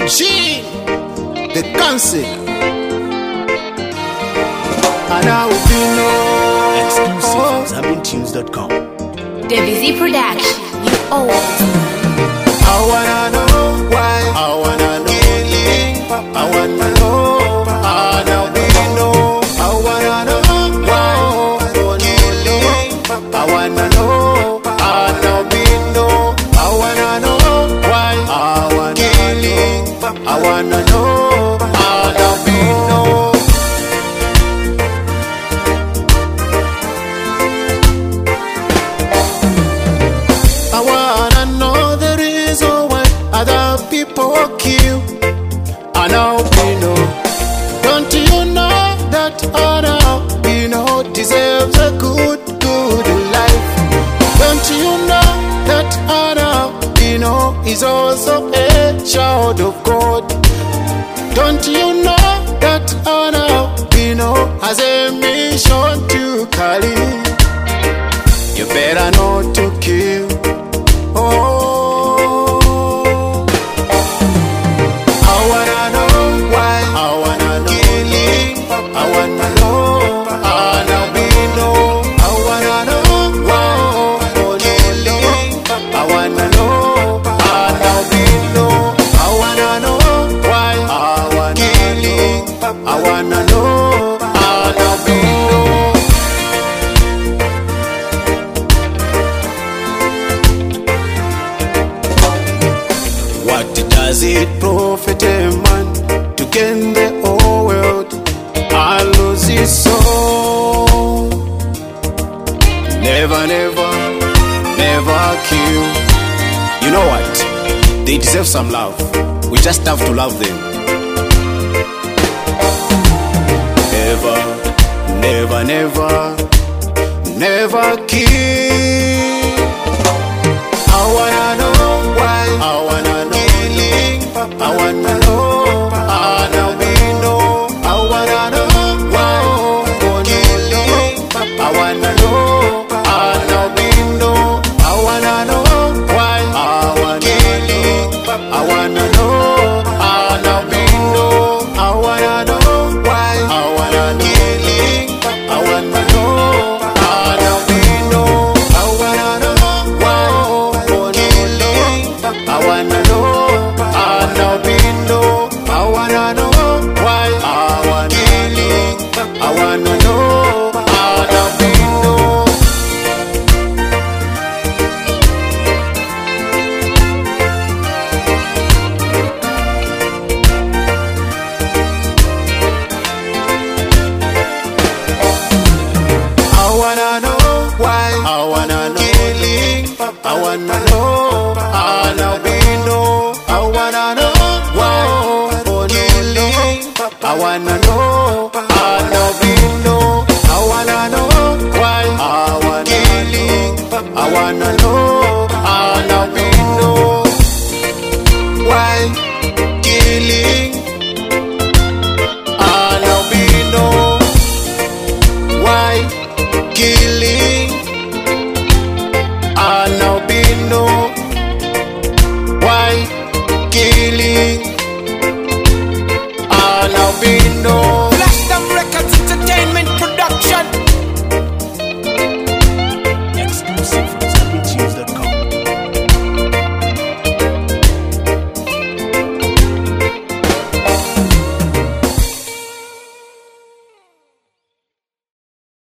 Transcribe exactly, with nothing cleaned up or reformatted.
She, the council. And now we know. Exclusive from Zambin Tunes dot com. The Busy Production. You always. I wanna know why. I wanna know. I wanna know. I now we know. I wanna know why. I wanna know. I now we know. I wanna know why. I wanna know. I wanna know. I now we know. I wanna know the reason why other people kill. I know we know. Don't you know that other we know deserves a good, good life? Don't you know that other we know is also a child of God? Don't you know that other we know has a mission to carry? You better not to kill. Oh, I wanna know why. I wanna know. I wanna know. I now we know. I wanna know why. I wanna know. I now we know. I wanna know why. I wanna know. I wanna know. I now we know. What does it profit a man to gain the whole world and lose his soul? Never, never, never kill. You know what? They deserve some love. We just have to love them. Never, never, never, never kill. I wanna know why. I wanna know. I wanna know. I now we know. I wanna know why. I wanna know. I now we know. I wanna know why. I wanna know. I wanna know. I now we know. I wanna know why. I wanna know. I wanna know. I now we know. I wanna know why. I wanna know. I now we know. I wanna know why. I wanna know. I wanna know. I now we know. I wanna know why. I wanna know. I wanna know. I now we know. I wanna know why. I wanna know. I now we know. I wanna know why. I wanna know. I wanna know. I now we know why.